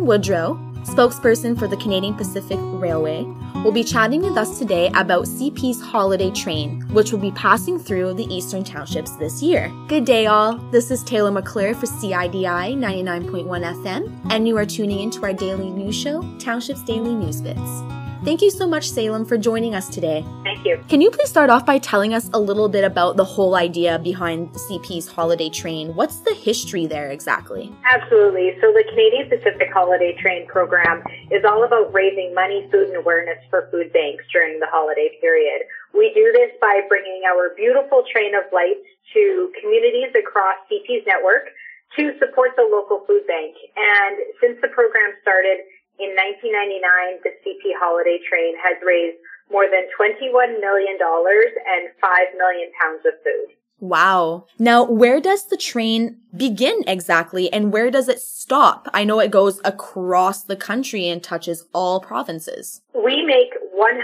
Salem Woodrow, spokesperson for the Canadian Pacific Railway, will be chatting with us today about CP's holiday train, which will be passing through the Eastern Townships this year. Good day, all. This is Taylor McClure for CIDI 99.1 FM, and you are tuning into our daily news show, Townships Daily News Bits. Thank you so much, Salem, for joining us today. Thank you. Can you please start off by telling us a little bit about the whole idea behind CP's holiday train? What's the history there exactly? Absolutely. So the Canadian Pacific Holiday Train program is all about raising money, food, and awareness for food banks during the holiday period. We do this by bringing our beautiful train of lights to communities across CP's network to support the local food bank. And since the program started in 1999, the CP Holiday Train has raised more than $21 million and 5 million pounds of food. Wow. Now, where does the train begin exactly, and where does it stop? I know it goes across the country and touches all provinces. We make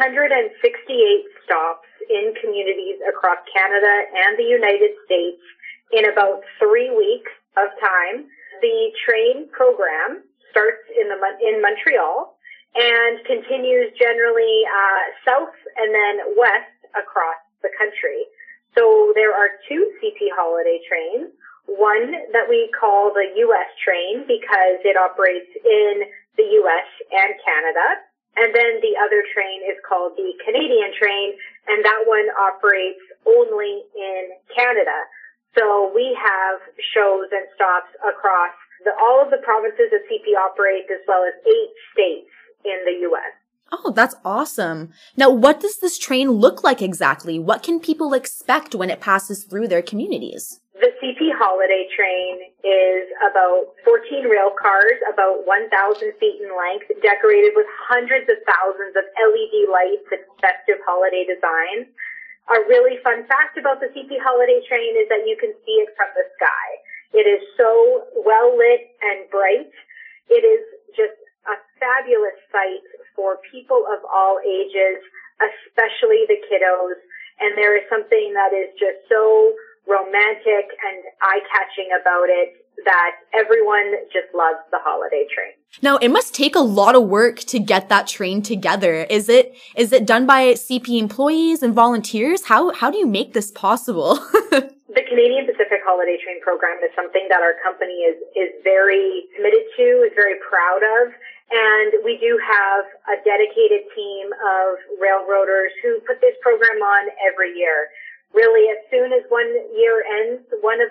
168 stops in communities across Canada and the United States in about 3 weeks of time. The train program starts in Montreal and continues generally south and then west across the country. So there are two CP holiday trains, one that we call the U.S. train because it operates in the U.S. and Canada, and then the other train is called the Canadian train, and that one operates only in Canada. So we have shows and stops across all of the provinces that CP operates, as well as 8 states in the U.S. Oh, that's awesome. Now, what does this train look like exactly? What can people expect when it passes through their communities? The CP Holiday Train is about 14 rail cars, about 1,000 feet in length, decorated with hundreds of thousands of LED lights and festive holiday designs. A really fun fact about the CP Holiday Train is that you can see it from the sky. It is so well lit and bright. It is just a fabulous sight for people of all ages, especially the kiddos. And there is something that is just so romantic and eye-catching about it that everyone just loves the holiday train. Now, it must take a lot of work to get that train together. Is it done by CP employees and volunteers? How do you make this possible? The Canadian Pacific Holiday Train program is something that our company is very committed to, is very proud of. And we do have a dedicated team of railroaders who put this program on every year. Really, as soon as one year of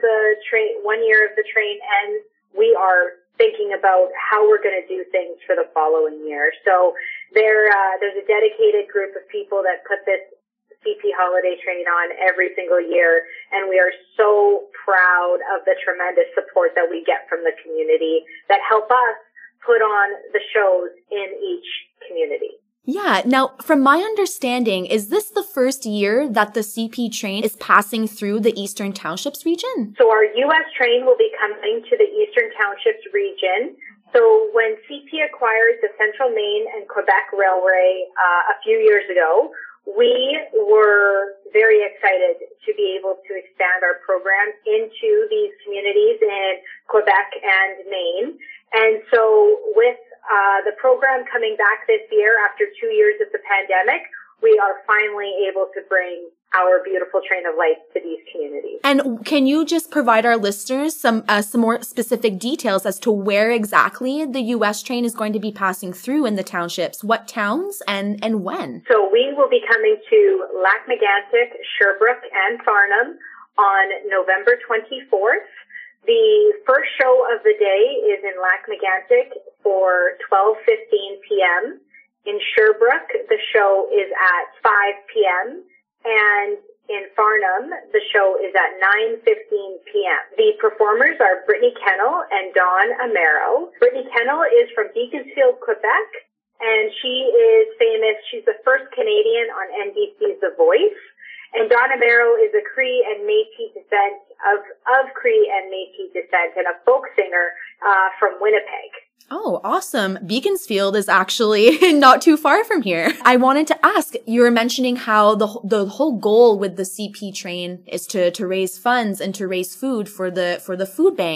the train ends, we are thinking about how we're going to do things for the following year. So there's a dedicated group of people that put this CP Holiday Train on every single year, and we are so proud of the tremendous support that we get from the community that help us put on the shows in each community. Yeah. Now, from my understanding, is this the first year that the CP train is passing through the Eastern Townships region? So our U.S. train will be coming to the Eastern Townships region. So when CP acquired the Central Maine and Quebec Railway a few years ago, we were very excited to be able to expand our program into these communities in Quebec and Maine. And so with the program coming back this year after 2 years of the pandemic, we are finally able to bring our beautiful train of lights to these communities. And can you just provide our listeners some more specific details as to where exactly the U.S. train is going to be passing through in the townships? What towns and when? So we will be coming to Lac-Mégantic, Sherbrooke, and Farnham on November 24th. The first show of the day is in Lac-Mégantic for 12:15 p.m. In Sherbrooke, the show is at 5 p.m. And in Farnham, the show is at 9:15 p.m. The performers are Brittany Kennel and Dawn Amaro. Brittany Kennel is from Beaconsfield, Quebec, and she is famous. She's the first Canadian on NBC's The Voice. And Dawn Amaro is a Cree and Métis descent of Cree and Métis descent and a folk singer from Winnipeg. Oh, awesome. Beaconsfield is actually not too far from here. I wanted to ask, you were mentioning how the whole goal with the CP train is to raise funds and to raise food for the food bank.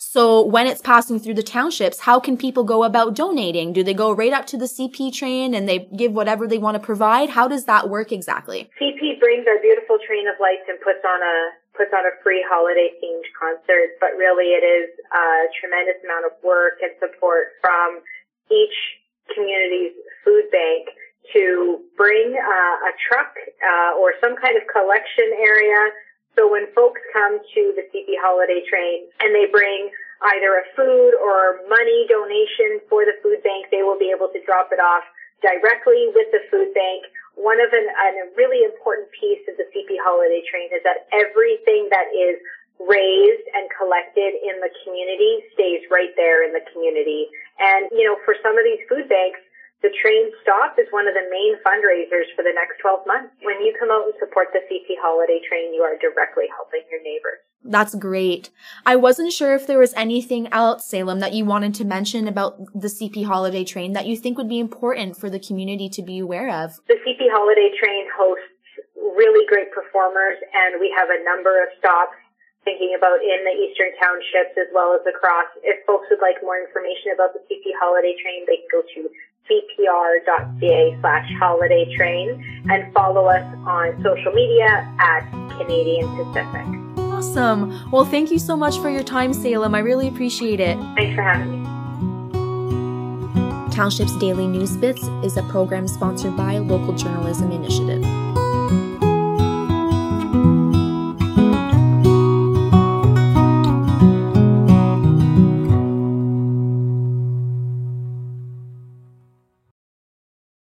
So when it's passing through the townships, how can people go about donating? Do they go right up to the CP train and they give whatever they want to provide? How does that work exactly? CP brings our beautiful train of lights and puts on a free holiday themed concert, but really it is a tremendous amount of work and support from each community's food bank to bring a truck or some kind of collection area. So when folks come to the CP holiday train and they bring either a food or money donation for the food bank, they will be able to drop it off directly with the food bank. One of a really important piece of the CP holiday train is that everything that is raised and collected in the community stays right there in the community. And, for some of these food banks, the train stop is one of the main fundraisers for the next 12 months. When you come out and support the CP holiday train, you are directly helping your neighbors. That's great. I wasn't sure if there was anything else, Salem, that you wanted to mention about the CP holiday train that you think would be important for the community to be aware of. The CP holiday train hosts really great performers, and we have a number of stops thinking about in the eastern townships as well as across. If folks would like more information about the CP holiday train, they can go to cpr.ca/holiday train and follow us on social media at Canadian Pacific. Awesome. Well, thank you so much for your time, Salem. I really appreciate it. Thanks for having me. Township's Daily News Bits is a program sponsored by Local Journalism Initiative.